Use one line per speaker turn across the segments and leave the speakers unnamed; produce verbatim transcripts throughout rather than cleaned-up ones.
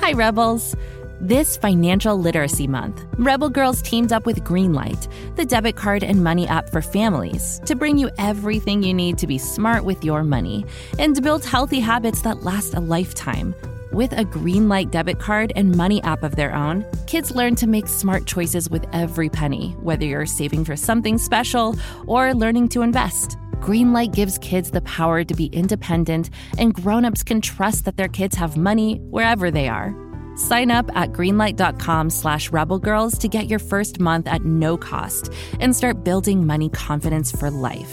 Hi, Rebels. This Financial Literacy Month, Rebel Girls teamed up with Greenlight, the debit card and money app for families, to bring you everything you need to be smart with your money and to build healthy habits that last a lifetime. With a Greenlight debit card and money app of their own, kids learn to make smart choices with every penny, whether you're saving for something special or learning to invest. Greenlight gives kids the power to be independent, and grown-ups can trust that their kids have money wherever they are. Sign up at greenlight.com slash rebelgirls to get your first month at no cost and start building money confidence for life.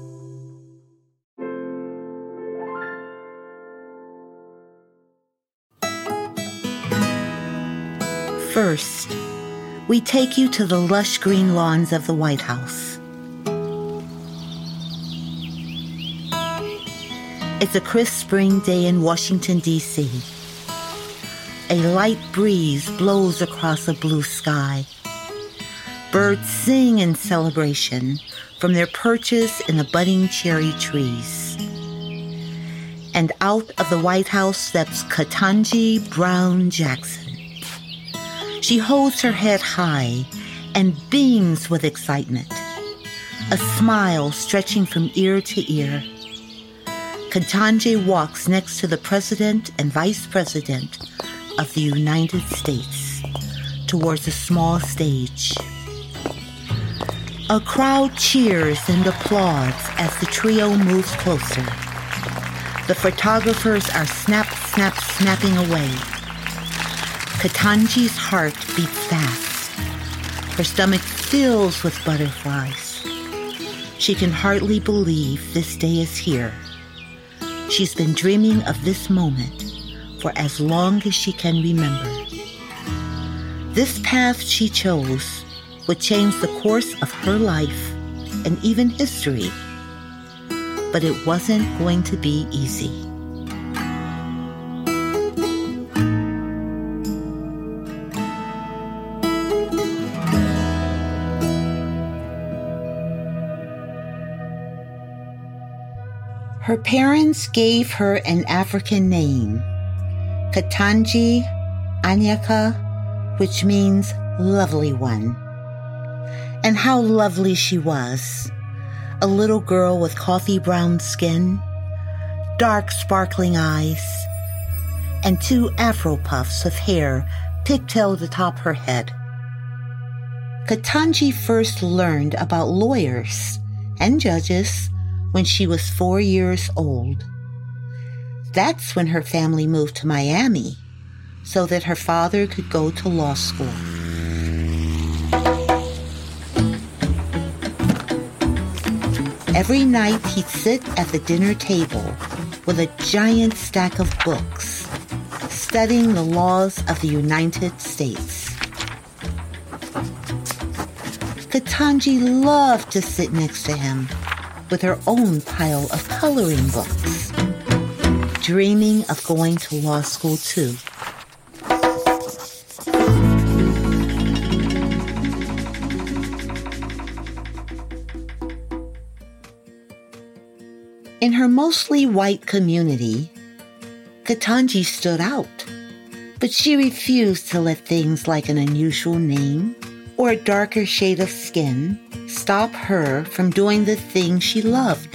First, we take you to the lush green lawns of the White House. It's a crisp spring day in Washington, D C A light breeze blows across a blue sky. Birds sing in celebration from their perches in the budding cherry trees. And out of the White House steps Ketanji Brown Jackson. She holds her head high and beams with excitement, a smile stretching from ear to ear. Ketanji walks next to the President and Vice President of the United States towards a small stage. A crowd cheers and applauds as the trio moves closer. The photographers are snap, snap, snapping away. Ketanji's heart beats fast. Her stomach fills with butterflies. She can hardly believe this day is here. She's been dreaming of this moment for as long as she can remember. This path she chose would change the course of her life and even history. But it wasn't going to be easy. Her parents gave her an African name, Ketanji Anyika, which means lovely one. And how lovely she was. A little girl with coffee brown skin, dark sparkling eyes, and two afro puffs of hair pigtailed atop her head. Ketanji first learned about lawyers and judges when she was four years old. That's when her family moved to Miami so that her father could go to law school. Every night he'd sit at the dinner table with a giant stack of books, studying the laws of the United States. Ketanji loved to sit next to him with her own pile of coloring books, dreaming of going to law school too. In her mostly white community, Ketanji stood out, but she refused to let things like an unusual name or a darker shade of skin stop her from doing the thing she loved.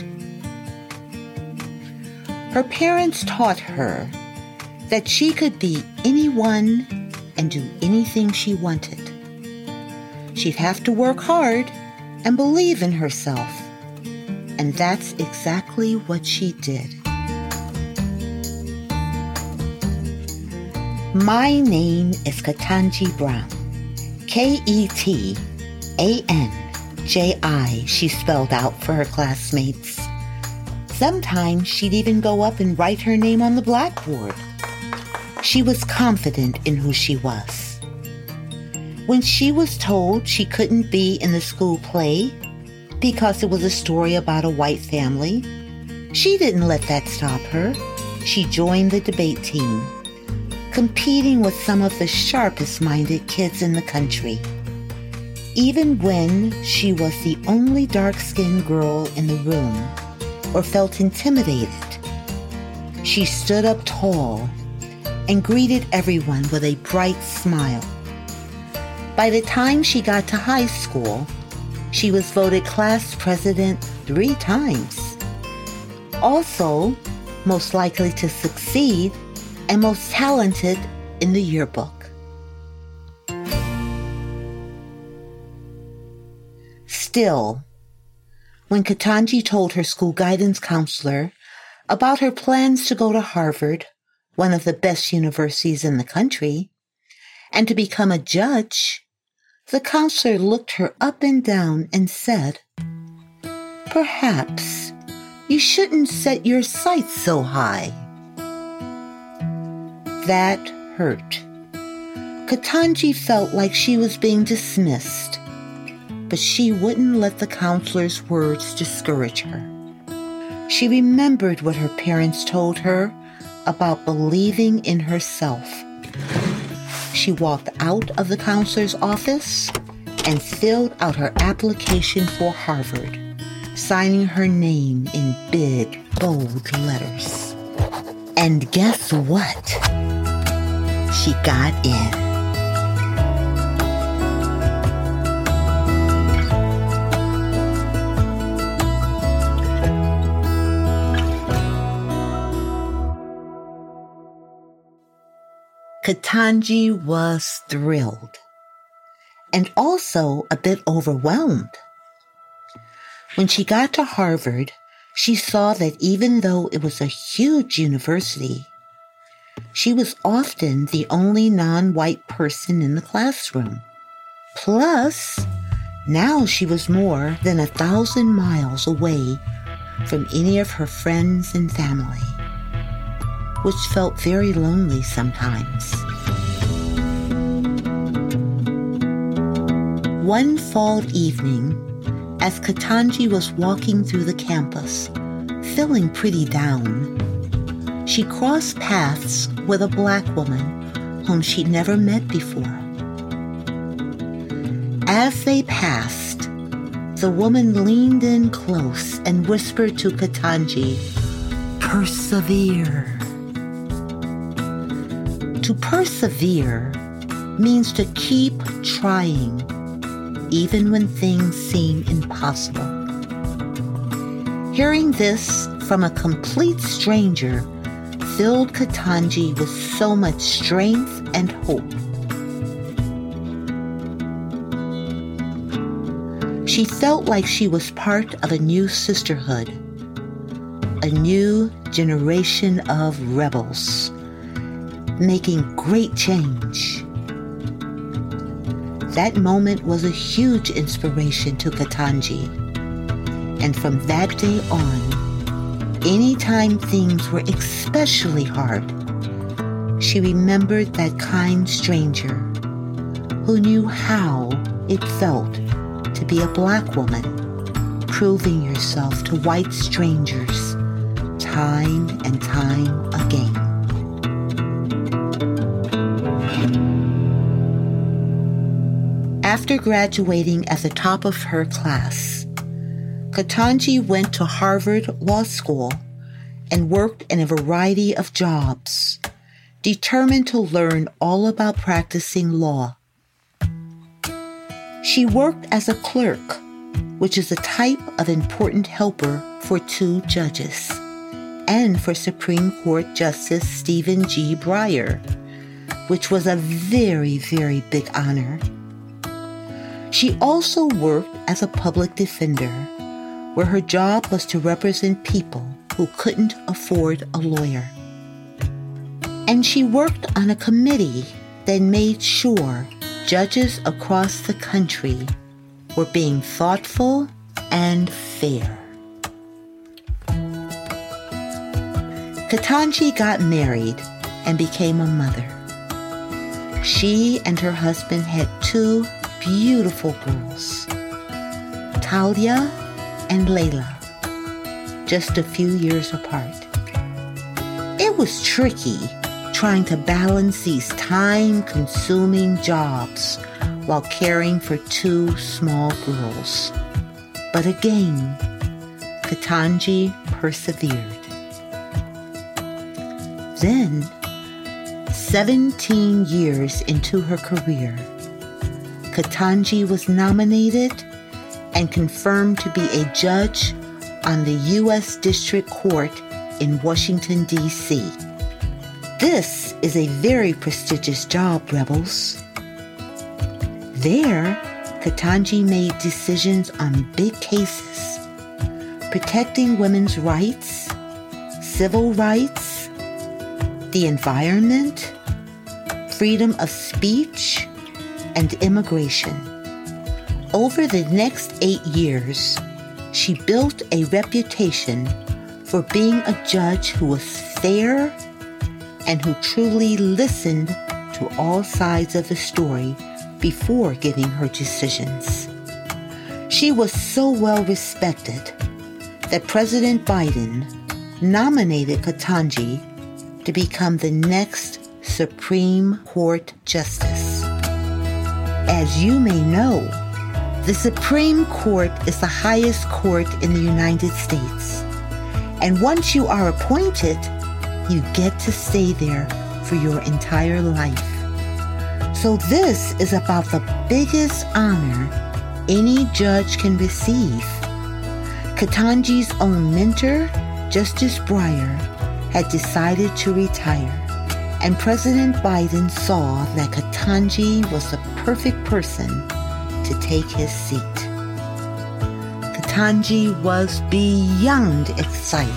Her parents taught her that she could be anyone and do anything she wanted. She'd have to work hard and believe in herself, and that's exactly what she did. My name is Ketanji Brown. K E T A N J I, she spelled out for her classmates. Sometimes she'd even go up and write her name on the blackboard. She was confident in who she was. When she was told she couldn't be in the school play because it was a story about a white family, she didn't let that stop her. She joined the debate team, competing with some of the sharpest-minded kids in the country. Even when she was the only dark-skinned girl in the room or felt intimidated, she stood up tall and greeted everyone with a bright smile. By the time she got to high school, she was voted class president three times. Also, most likely to succeed and most talented in the yearbook. Still, when Ketanji told her school guidance counselor about her plans to go to Harvard, one of the best universities in the country, and to become a judge, the counselor looked her up and down and said, "Perhaps you shouldn't set your sights so high." That hurt. Ketanji felt like she was being dismissed, but she wouldn't let the counselor's words discourage her. She remembered what her parents told her about believing in herself. She walked out of the counselor's office and filled out her application for Harvard, signing her name in big, bold letters. And guess what? She got in. Ketanji was thrilled and also a bit overwhelmed. When she got to Harvard, she saw that even though it was a huge university, she was often the only non-white person in the classroom. Plus, now she was more than a thousand miles away from any of her friends and family, which felt very lonely sometimes. One fall evening, as Ketanji was walking through the campus, feeling pretty down, she crossed paths with a black woman whom she'd never met before. As they passed, the woman leaned in close and whispered to Ketanji, "Persevere." To persevere means to keep trying, even when things seem impossible. Hearing this from a complete stranger filled Ketanji with so much strength and hope. She felt like she was part of a new sisterhood, a new generation of rebels, making great change. That moment was a huge inspiration to Ketanji, and from that day on, anytime things were especially hard, she remembered that kind stranger who knew how it felt to be a black woman, proving yourself to white strangers time and time again. After graduating at the top of her class, Ketanji went to Harvard Law School and worked in a variety of jobs, determined to learn all about practicing law. She worked as a clerk, which is a type of important helper for two judges, and for Supreme Court Justice Stephen G. Breyer, which was a very, very big honor. She also worked as a public defender, where her job was to represent people who couldn't afford a lawyer. And she worked on a committee that made sure judges across the country were being thoughtful and fair. Ketanji got married and became a mother. She and her husband had two beautiful girls, Talia and Layla, just a few years apart. It was tricky trying to balance these time-consuming jobs while caring for two small girls. But again, Ketanji persevered. Then, seventeen years into her career, Ketanji was nominated and confirmed to be a judge on the U S District Court in Washington, D C This is a very prestigious job, Rebels. There, Ketanji made decisions on big cases, protecting women's rights, civil rights, the environment, freedom of speech, and immigration. Over the next eight years, she built a reputation for being a judge who was fair and who truly listened to all sides of the story before giving her decisions. She was so well respected that President Biden nominated Ketanji to become the next Supreme Court Justice. As you may know, the Supreme Court is the highest court in the United States. And once you are appointed, you get to stay there for your entire life. So this is about the biggest honor any judge can receive. Ketanji's own mentor, Justice Breyer, had decided to retire, and President Biden saw that Ketanji was the perfect person to take his seat. Ketanji was beyond excited.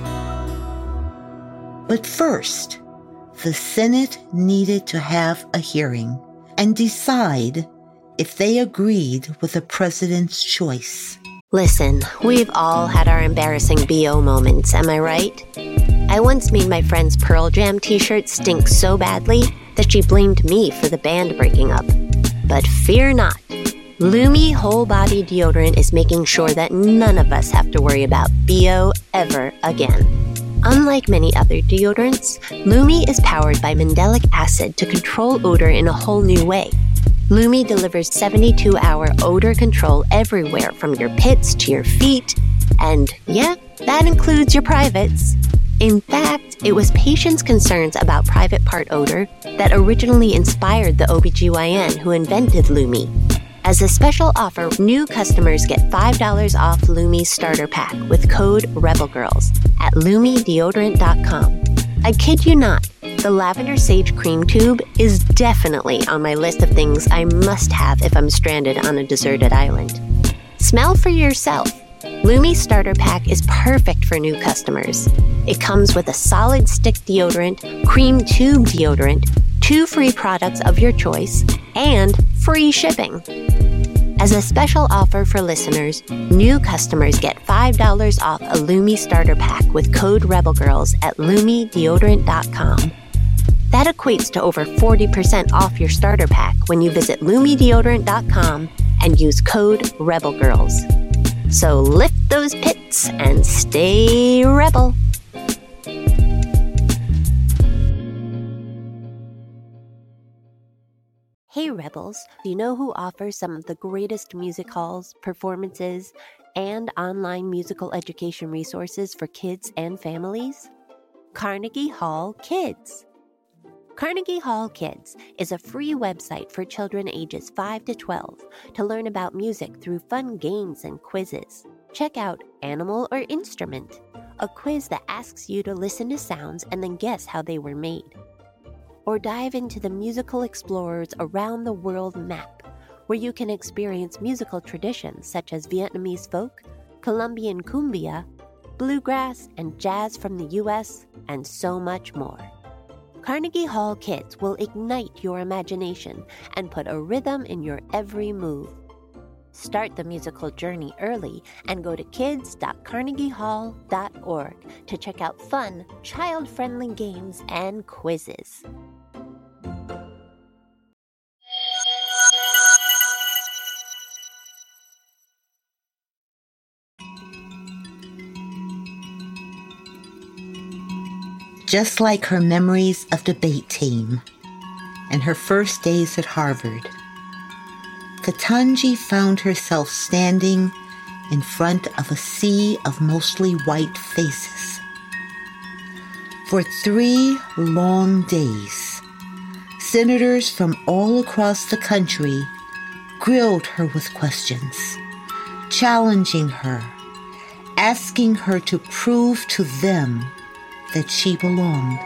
But first, the Senate needed to have a hearing and decide if they agreed with the president's choice.
Listen, we've all had our embarrassing B O moments, am I right? I once made my friend's Pearl Jam t-shirt stink so badly that she blamed me for the band breaking up. But fear not. Lumi Whole Body Deodorant is making sure that none of us have to worry about B O ever again. Unlike many other deodorants, Lumi is powered by mandelic acid to control odor in a whole new way. Lumi delivers seventy-two hour odor control everywhere from your pits to your feet, and yeah, that includes your privates. In fact, it was patients' concerns about private part odor that originally inspired the O B G Y N who invented Lumi. As a special offer, new customers get five dollars off Lumi's starter pack with code REBELGIRLS at lumi deodorant dot com. I kid you not, the Lavender Sage Cream Tube is definitely on my list of things I must have if I'm stranded on a deserted island. Smell for yourself. Lumi's starter pack is perfect for new customers. It comes with a solid stick deodorant, cream tube deodorant, two free products of your choice, and free shipping. As a special offer for listeners, new customers get five dollars off a Lumi starter pack with code REBELGIRLS at lumi deodorant dot com. That equates to over forty percent off your starter pack when you visit lumi deodorant dot com and use code REBELGIRLS. So lift those pits and stay rebel. Hey Rebels, do you know who offers some of the greatest music halls, performances, and online musical education resources for kids and families? Carnegie Hall Kids. Carnegie Hall Kids is a free website for children ages five to twelve to learn about music through fun games and quizzes. Check out Animal or Instrument, a quiz that asks you to listen to sounds and then guess how they were made. Or dive into the Musical Explorers Around the World map, where you can experience musical traditions such as Vietnamese folk, Colombian cumbia, bluegrass, and jazz from the U S, and so much more. Carnegie Hall Kids will ignite your imagination and put a rhythm in your every move. Start the musical journey early and go to kids dot carnegie hall dot org to check out fun, child-friendly games and quizzes.
Just like her memories of debate team and her first days at Harvard, Ketanji found herself standing in front of a sea of mostly white faces. For three long days, senators from all across the country grilled her with questions, challenging her, asking her to prove to them that she belonged.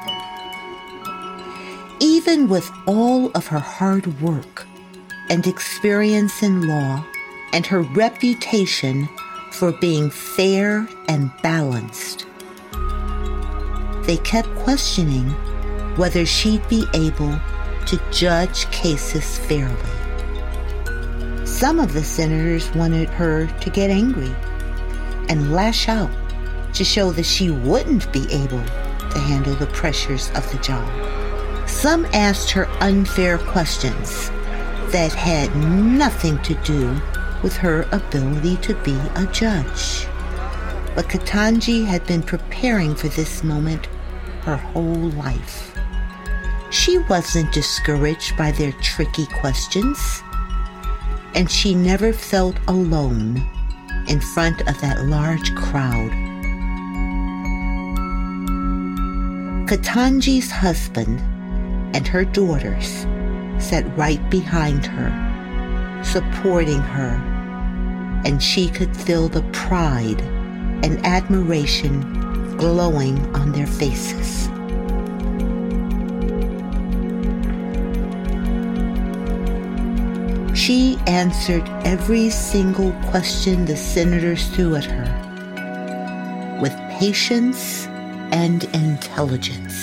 Even with all of her hard work and experience in law and her reputation for being fair and balanced, they kept questioning whether she'd be able to judge cases fairly. Some of the senators wanted her to get angry and lash out to show that she wouldn't be able to handle the pressures of the job. Some asked her unfair questions that had nothing to do with her ability to be a judge. But Ketanji had been preparing for this moment her whole life. She wasn't discouraged by their tricky questions, and she never felt alone in front of that large crowd. Ketanji's husband and her daughters sat right behind her, supporting her, and she could feel the pride and admiration glowing on their faces. She answered every single question the senators threw at her with patience and intelligence.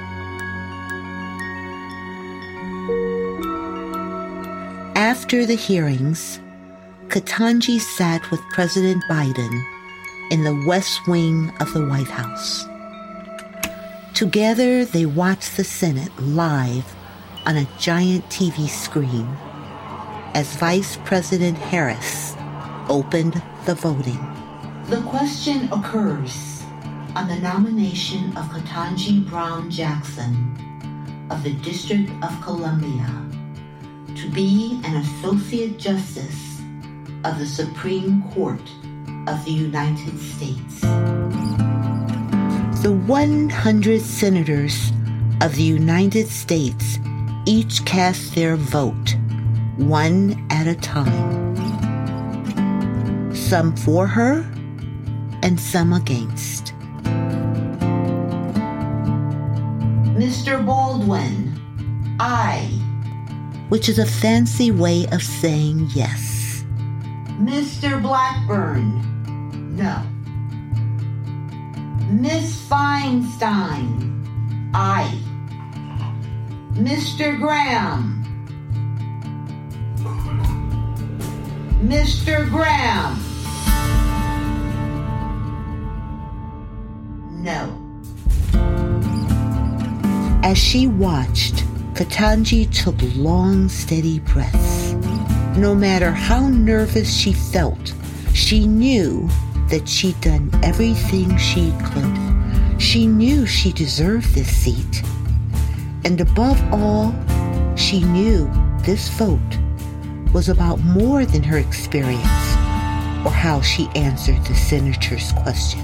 After the hearings, Ketanji sat with President Biden in the West Wing of the White House. Together, they watched the Senate live on a giant T V screen as Vice President Harris opened the voting. The question occurs on the nomination of Ketanji Brown Jackson of the District of Columbia to be an Associate Justice of the Supreme Court of the United States. The one hundred senators of the United States each cast their vote, one at a time. Some for her and some against. Mister Baldwin, aye, which is a fancy way of saying yes. Mister Blackburn, no. Miss Feinstein, aye. Mister Graham, Mister Graham, no. As she watched, Ketanji took long, steady breaths. No matter how nervous she felt, she knew that she'd done everything she could. She knew she deserved this seat. And above all, she knew this vote was about more than her experience or how she answered the senators' questions.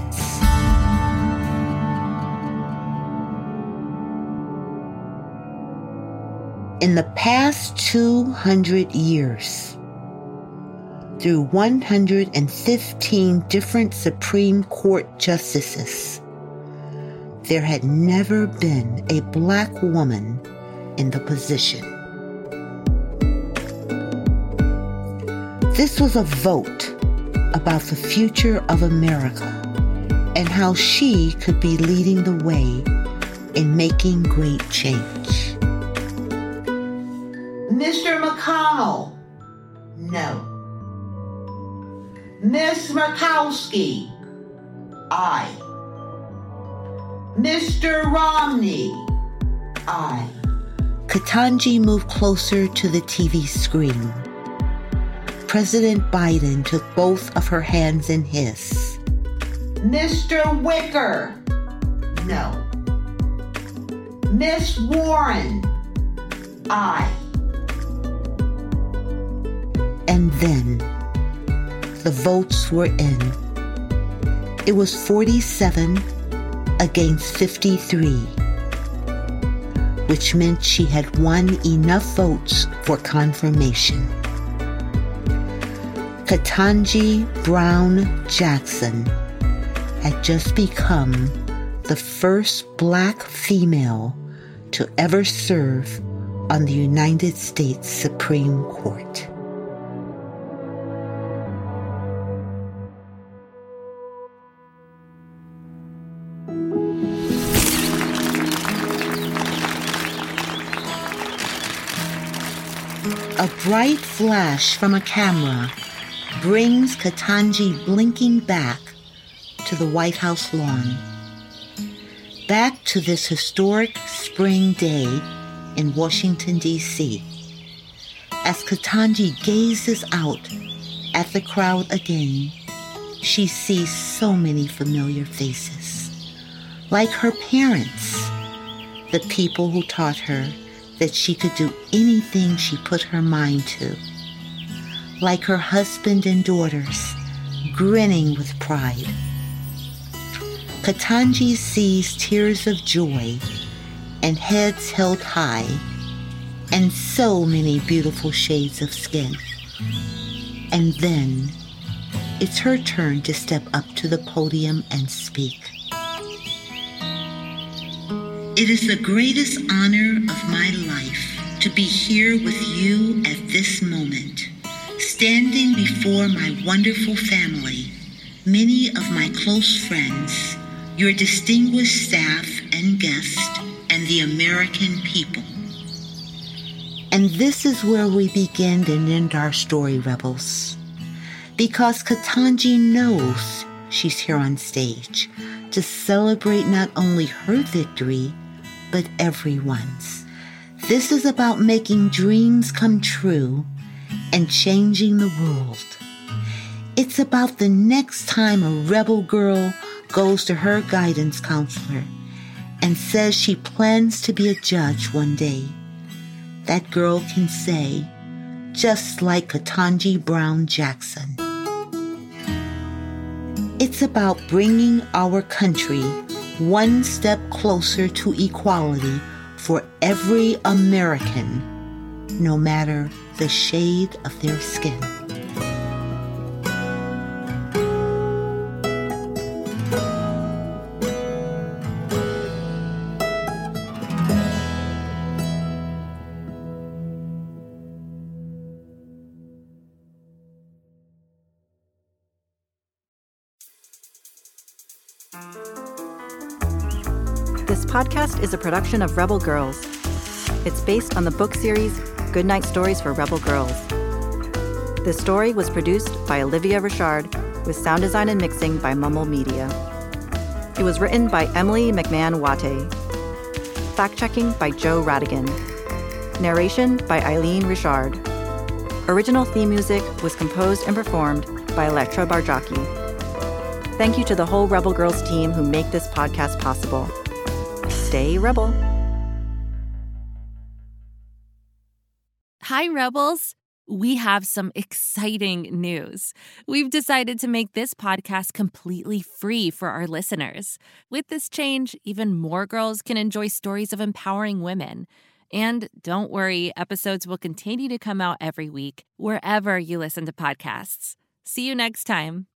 In the past two hundred years, through one hundred fifteen different Supreme Court justices, there had never been a black woman in the position. This was a vote about the future of America and how she could be leading the way in making great change. Mister McConnell, no. Miss Murkowski, aye. Mister Romney, aye. Ketanji moved closer to the T V screen. President Biden took both of her hands in his. Mister Wicker, no. Miss Warren, aye. And then the votes were in. It was forty-seven against fifty-three. which meant she had won enough votes for confirmation. Ketanji Brown Jackson had just become the first Black female to ever serve on the United States Supreme Court. A bright flash from a camera brings Ketanji blinking back to the White House lawn. Back to this historic spring day in Washington, D C As Ketanji gazes out at the crowd again, she sees so many familiar faces. Like her parents, the people who taught her that she could do anything she put her mind to. Like her husband and daughters, grinning with pride. Ketanji sees tears of joy and heads held high and so many beautiful shades of skin. And then it's her turn to step up to the podium and speak. It is the greatest honor of my life to be here with you at this moment, standing before my wonderful family, many of my close friends, your distinguished staff and guests, and the American people. And this is where we begin and end our story, Rebels. Because Ketanji knows she's here on stage to celebrate not only her victory, but everyone's. This is about making dreams come true and changing the world. It's about the next time a rebel girl goes to her guidance counselor and says she plans to be a judge one day. That girl can say, just like Ketanji Brown Jackson. It's about bringing our country one step closer to equality for every American, no matter the shade of their skin.
This podcast is a production of Rebel Girls. It's based on the book series Goodnight Stories for Rebel Girls. This story was produced by Olivia Richard with sound design and mixing by Mummel Media. It was written by Emily McMahon-Watte. Fact-checking by Joe Radigan. Narration by Eileen Richard. Original theme music was composed and performed by Electra Barjaki. Thank you to the whole Rebel Girls team who make this podcast possible. Stay Rebel.
Hi, Rebels. We have some exciting news. We've decided to make this podcast completely free for our listeners. With this change, even more girls can enjoy stories of empowering women. And don't worry, episodes will continue to come out every week, wherever you listen to podcasts. See you next time.